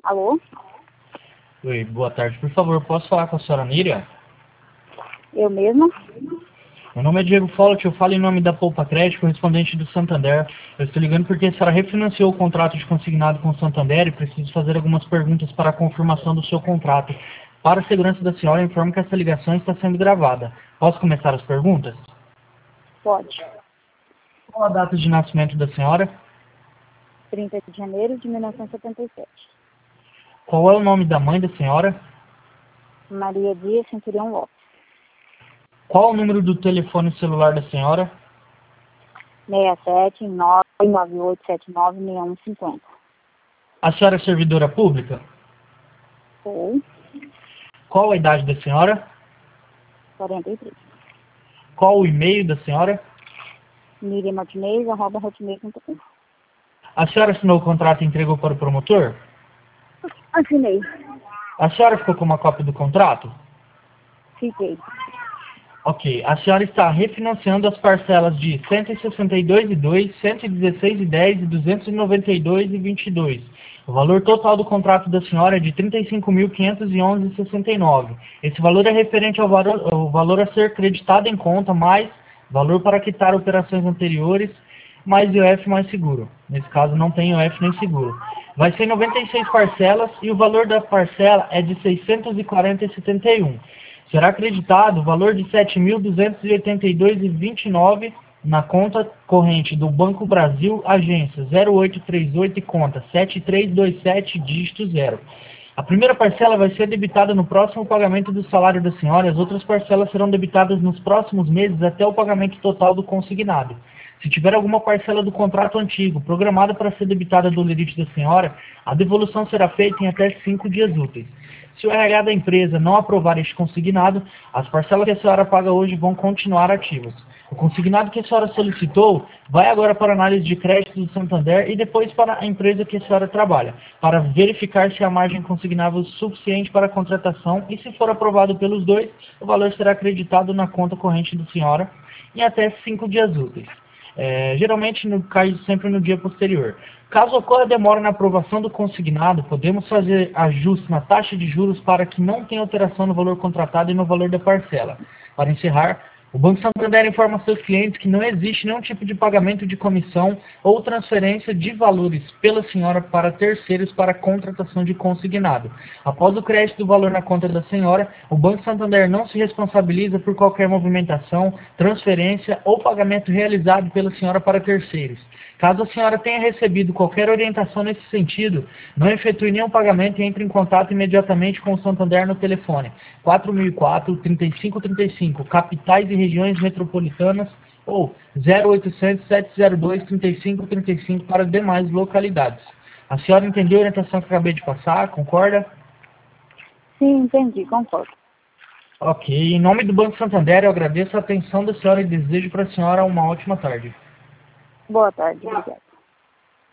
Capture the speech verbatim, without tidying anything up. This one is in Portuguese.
Alô? Oi, boa tarde. Por favor, posso falar com a senhora Miriam? Eu mesma? Meu nome é Diego Follett, eu falo em nome da Poupa Crédito, correspondente do Santander. Eu estou ligando porque a senhora refinanciou o contrato de consignado com o Santander e preciso fazer algumas perguntas para a confirmação do seu contrato. Para a segurança da senhora, informo que essa ligação está sendo gravada. Posso começar as perguntas? Pode. Qual a data de nascimento da senhora? trinta de janeiro de mil novecentos e setenta e sete. Qual é o nome da mãe da senhora? Maria Dias Centurião Lopes. Qual o número do telefone celular da senhora? seis sete nove nove oito sete nove seis um cinco zero. A senhora é servidora pública? Sou Qual a idade da senhora? quarenta e três. Qual o e-mail da senhora? Miriam Martinez, arroba hotmail ponto com. A senhora assinou o contrato e entregou para o promotor? Assinei. A senhora ficou com uma cópia do contrato? Fiquei. Ok. A senhora está refinanciando as parcelas de cento e sessenta e dois e dois, cento e dezesseis e dez e duzentos e noventa e dois e vinte e dois. O valor total do contrato da senhora é de trinta e cinco mil quinhentos e onze e sessenta e nove. Esse valor é referente ao valor, ao valor a ser creditado em conta, mais valor para quitar operações anteriores, mais I O F mais seguro. Nesse caso não tem I O F nem seguro. Vai ser noventa e seis parcelas e o valor da parcela é de seiscentos e quarenta e setenta e um. Será acreditado o valor de sete mil duzentos e oitenta e dois e vinte e nove na conta corrente do Banco Brasil, agência zero oito três oito e conta sete três dois sete, dígito zero. A primeira parcela vai ser debitada no próximo pagamento do salário da senhora e as outras parcelas serão debitadas nos próximos meses até o pagamento total do consignado. Se tiver alguma parcela do contrato antigo programada para ser debitada do lerite da senhora, a devolução será feita em até cinco dias úteis. Se o R H da empresa não aprovar este consignado, as parcelas que a senhora paga hoje vão continuar ativas. O consignado que a senhora solicitou vai agora para a análise de crédito do Santander e depois para a empresa que a senhora trabalha, para verificar se há margem consignável suficiente para a contratação e, se for aprovado pelos dois, o valor será acreditado na conta corrente da senhora em até cinco dias úteis. É, geralmente no, cai sempre no dia posterior. Caso ocorra demora na aprovação do consignado, podemos fazer ajustes na taxa de juros para que não tenha alteração no valor contratado e no valor da parcela. Para encerrar, o Banco Santander informa seus clientes que não existe nenhum tipo de pagamento de comissão ou transferência de valores pela senhora para terceiros para contratação de consignado. Após o crédito do valor na conta da senhora, o Banco Santander não se responsabiliza por qualquer movimentação, transferência ou pagamento realizado pela senhora para terceiros. Caso a senhora tenha recebido qualquer orientação nesse sentido, não efetue nenhum pagamento e entre em contato imediatamente com o Santander no telefone quatro mil e quatro, trinta e cinco trinta e cinco, capitais e regiões metropolitanas, ou zero oitocentos, sete zero dois, trinta e cinco trinta e cinco para demais localidades. A senhora entendeu a orientação que acabei de passar? Concorda? Sim, entendi, concordo. Ok. Em nome do Banco Santander, eu agradeço a atenção da senhora e desejo para a senhora uma ótima tarde. Boa tarde, obrigada.